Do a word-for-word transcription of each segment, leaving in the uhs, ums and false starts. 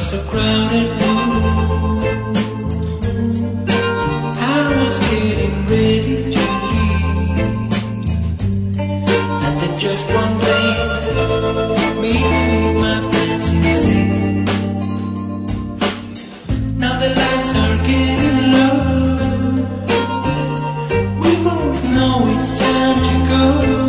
across a crowded room. I was getting ready to leave, and then just one glance made me leave my pants instead. Now the lights are getting low, we both know it's time to go.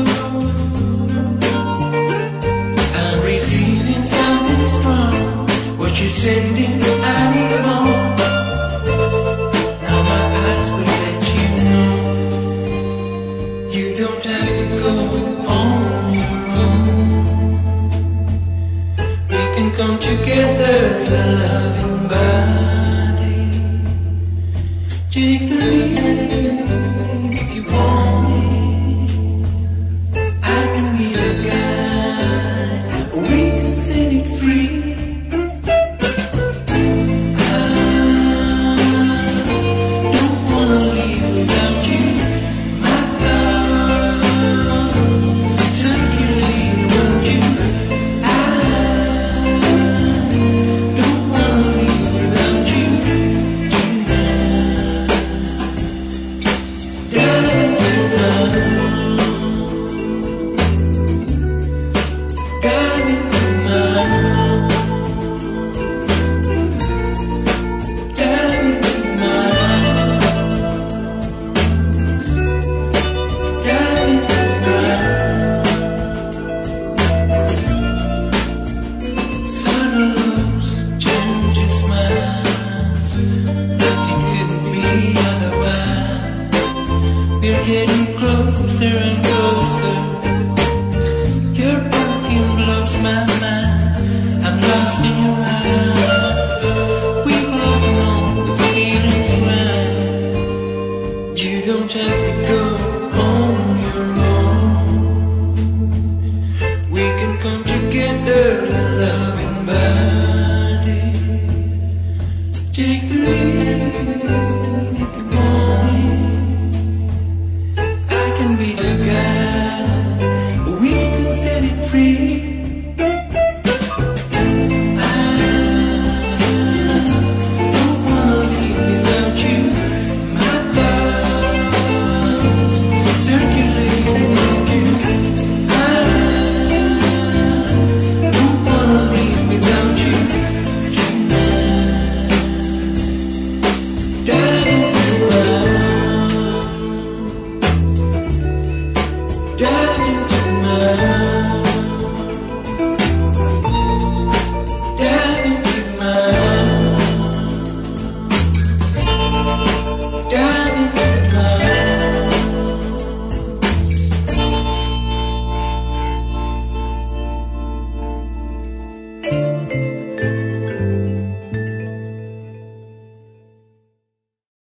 I'm receiving something strong, what you're sending I need more. Now my eyes will let you know, you don't have to go on your own. We can come together in a loving body. Take the lead if you want it. I can be the guide, we can set it free. I don't wanna leave without you. My thoughts circulate around you. I don't wanna leave without you tonight. Darling, tonight. Darling, tonight. Darling, tonight. Darling, tonight. Subtle looks turn to smiles, like it couldn't be otherwise. We're getting closer and closer. Your perfume blows my mind. I'm lost in your eyes.